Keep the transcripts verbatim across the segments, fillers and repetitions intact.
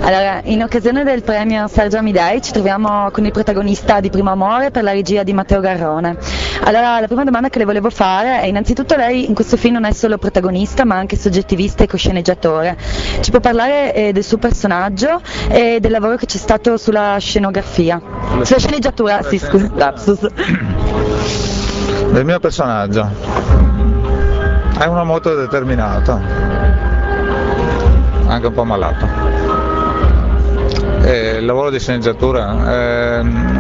Allora, in occasione del premio Sergio Amidei ci troviamo con il protagonista di Primo Amore per la regia di Matteo Garrone. Allora, la prima domanda che le volevo fare è: innanzitutto lei in questo film non è solo protagonista ma anche soggettivista e cosceneggiatore. Ci può parlare eh, del suo personaggio e del lavoro che c'è stato sulla scenografia? Sulla sceneggiatura, sì, scusa, lapsus. Del mio personaggio è uno molto determinato, anche un po' malato. E il lavoro di sceneggiatura è,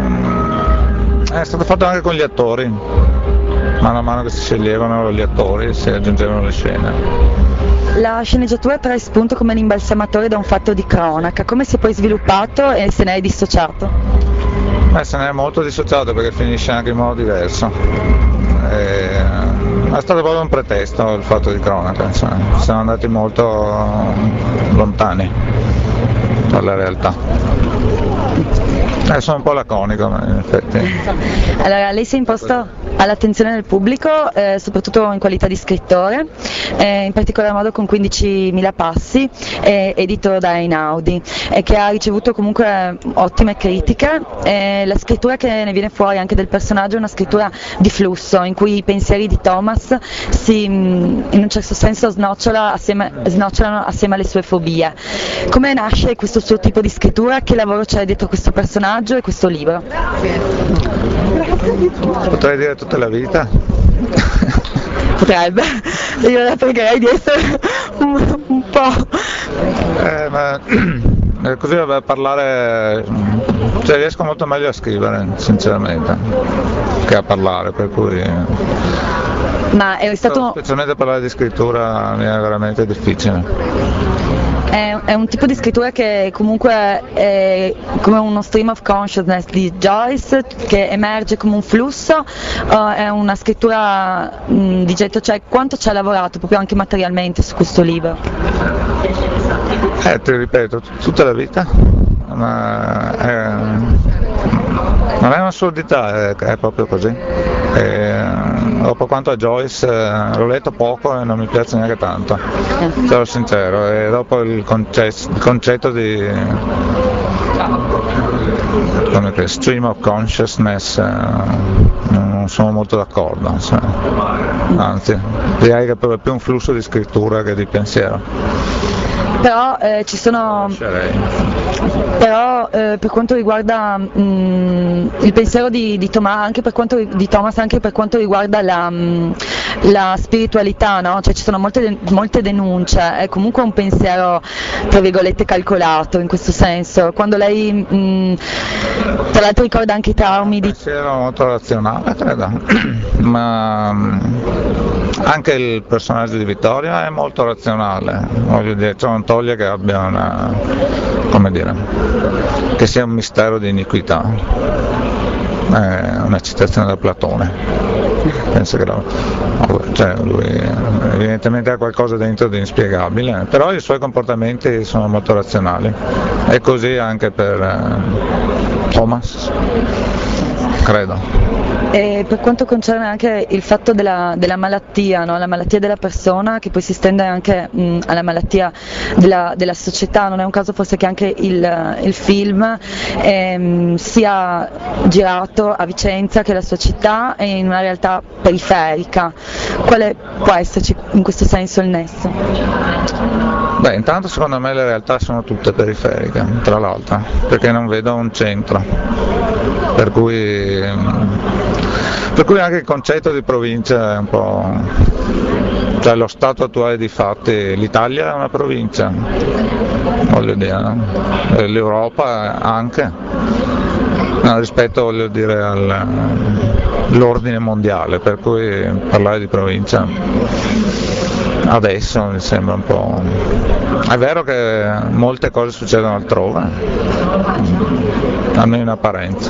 è stato fatto anche con gli attori, mano a mano che si sceglievano gli attori si aggiungevano le scene. La sceneggiatura trae spunto come un imbalsamatore da un fatto di cronaca. Come si è poi sviluppato e se ne è dissociato? Beh, se ne è molto dissociato perché finisce anche in modo diverso. E è stato proprio un pretesto il fatto di cronaca, insomma. Siamo andati molto lontani dalla realtà. Eh, sono un po' laconico in effetti. Allora, lei si è imposto all'attenzione del pubblico, eh, soprattutto in qualità di scrittore, eh, in particolar modo con quindicimila passi, eh, edito da Einaudi, e che ha ricevuto comunque ottime critiche. Eh, la scrittura che ne viene fuori anche del personaggio è una scrittura di flusso, in cui i pensieri di Thomas si, in un certo senso snocciola assieme, snocciolano assieme alle sue fobie. Come nasce questo suo tipo di scrittura? Che lavoro c'è dietro questo personaggio e questo libro? Potrei dire tutta la vita. Potrebbe, io la pregherei di essere un, un po'. Eh, ma così a parlare, cioè riesco molto meglio a scrivere, sinceramente, che a parlare, per cui. Ma è stato. Specialmente parlare di scrittura mi è veramente difficile. È, è un tipo di scrittura che comunque è come uno stream of consciousness di Joyce, che emerge come un flusso, o è una scrittura mh, di getto, cioè quanto ci ha lavorato proprio anche materialmente su questo libro? Eh, ti ripeto, tutta la vita, ma è, non è un'assurdità, è, è proprio così. E, dopo quanto a Joyce eh, l'ho letto poco e non mi piace neanche tanto, sarò sincero, e dopo il, conce- il concetto di come che, stream of consciousness eh, non sono molto d'accordo, cioè, anzi direi che è più un flusso di scrittura che di pensiero. Però eh, ci sono. Però eh, per quanto riguarda mh, il pensiero di, di, Thomas, anche per quanto, di Thomas, anche per quanto riguarda la, mh, la spiritualità, no? Cioè ci sono molte, molte denunce, è comunque un pensiero tra virgolette calcolato in questo senso. Quando lei mh, tra l'altro ricorda anche i traumi di. Un pensiero molto razionale, credo, ma mh, anche il personaggio di Vittoria è molto razionale, voglio dire, ciò non toglie che abbia una, come dire, che sia un mistero di iniquità, è una citazione da Platone, penso che la, cioè lui evidentemente ha qualcosa dentro di inspiegabile, però i suoi comportamenti sono molto razionali, e così anche per eh, Thomas, credo. E per quanto concerne anche il fatto della, della malattia, no? La malattia della persona, che poi si estende anche mh, alla malattia della, della società, non è un caso forse che anche il, il film ehm, sia girato a Vicenza, che è la sua città, e in una realtà periferica. Quale può esserci in questo senso il nesso? Beh, intanto secondo me le realtà sono tutte periferiche, tra l'altro, perché non vedo un centro, per cui, per cui anche il concetto di provincia è un po', cioè lo stato attuale di fatti, l'Italia è una provincia, voglio dire, no? L'Europa anche, no, rispetto voglio dire all'ordine mondiale, per cui parlare di provincia adesso mi sembra un po'. È vero che molte cose succedono altrove, almeno in apparenza.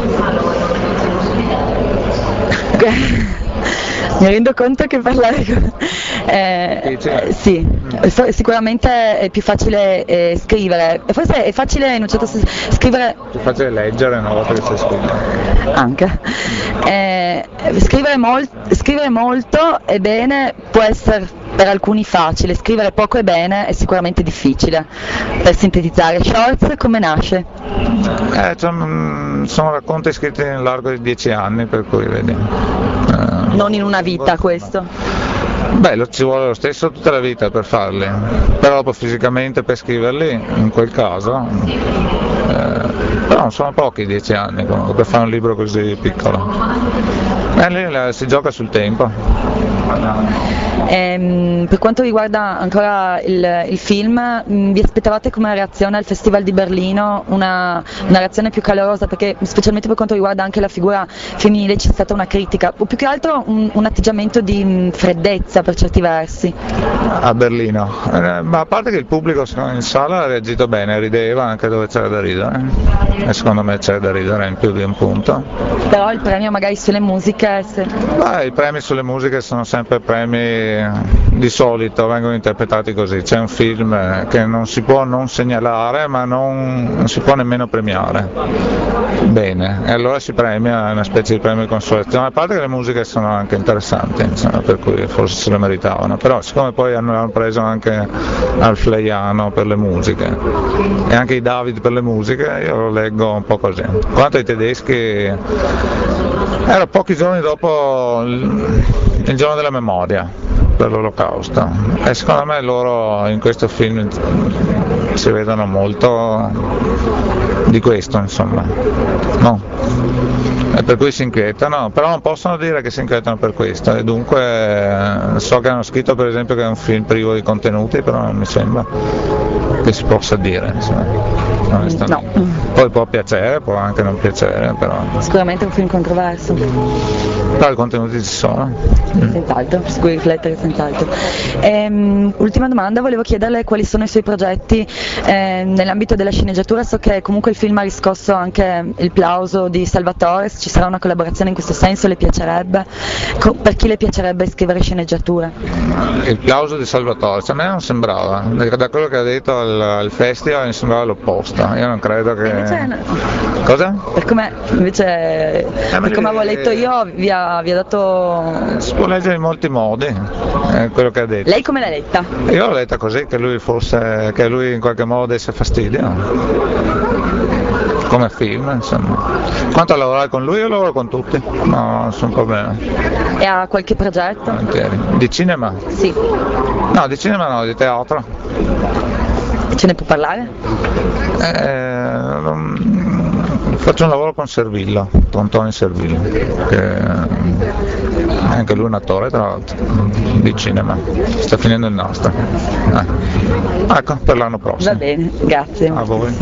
Mi rendo conto che parlare con. Eh, eh, sì, sicuramente è più facile eh, scrivere, forse è facile in un certo senso scrivere. È più facile leggere una volta che sai scrivere. Anche. Eh, scrivere, mol- scrivere molto e bene può essere per alcuni facile, scrivere poco e bene è sicuramente difficile. Per sintetizzare, Shorts come nasce? Eh, cioè, sono racconti scritti nel largo di dieci anni, per cui vedi. Eh, Non in una vita questo? Beh, lo- ci vuole lo stesso tutta la vita per farli, però dopo fisicamente per scriverli, in quel caso, eh, però non sono pochi dieci anni comunque per fare un libro così piccolo. Eh, lì la- si gioca sul tempo. Ehm, per quanto riguarda ancora il, il film, mh, vi aspettavate come reazione al Festival di Berlino una, una reazione più calorosa? Perché specialmente per quanto riguarda anche la figura femminile c'è stata una critica, o più che altro un, un atteggiamento di mh, freddezza per certi versi. A Berlino, Eh, ma a parte che il pubblico secondo me, in sala ha reagito bene, rideva anche dove c'era da ridere, e secondo me c'era da ridere in più di un punto. Però il premio magari sulle musiche, se- Beh, i premi sulle musiche sono sempre premi, di solito vengono interpretati così, c'è un film eh, che non si può non segnalare ma non, non si può nemmeno premiare, bene, e allora si premia, è una specie di premio di consolazione, a parte che le musiche sono anche interessanti, insomma, per cui forse se le meritavano, però siccome poi hanno, hanno preso anche al Flaiano per le musiche e anche i David per le musiche, io lo leggo un po' così. Quanto ai tedeschi, era pochi giorni dopo il, il giorno della memoria per l'Olocausto e secondo me loro in questo film si vedono molto di questo, insomma, no? E per cui si inquietano, però non possono dire che si inquietano per questo e dunque eh, so che hanno scritto per esempio che è un film privo di contenuti, però non mi sembra che si possa dire, insomma, onestamente. No. Poi può piacere, può anche non piacere, però, sicuramente è un film controverso, però i contenuti ci sono. senz'altro, su cui riflettere senz'altro. Ehm, ultima domanda, volevo chiederle quali sono i suoi progetti ehm, nell'ambito della sceneggiatura. So che comunque il film ha riscosso anche il plauso di Salvatore, ci sarà una collaborazione in questo senso, le piacerebbe? Co- per chi le piacerebbe scrivere sceneggiature? Il plauso di Salvatore, cioè, a me non sembrava, da quello che ha detto al, al festival mi sembrava l'opposto, io non credo che... Invece no. Cosa? Per come, invece, ma per come lì- avevo letto io, vi ha, vi ha dato... Si può leggere in molti modi, eh, quello che ha detto. Lei come l'ha letta? Io l'ho letta così, che lui forse, che lui in qualche modo desse fastidio. Come film, insomma. Quanto a lavorare con lui, io lavoro con tutti, no, nessun problema. E ha qualche progetto? Volentieri. Di cinema? Sì. No, di cinema no, di teatro. Ce ne può parlare? Eh, non- faccio un lavoro con Servillo, con Antonio Servillo, che è anche lui un attore tra l'altro, di cinema, sta finendo il nostro. Eh. Ecco, per l'anno prossimo. Va bene, grazie. A voi.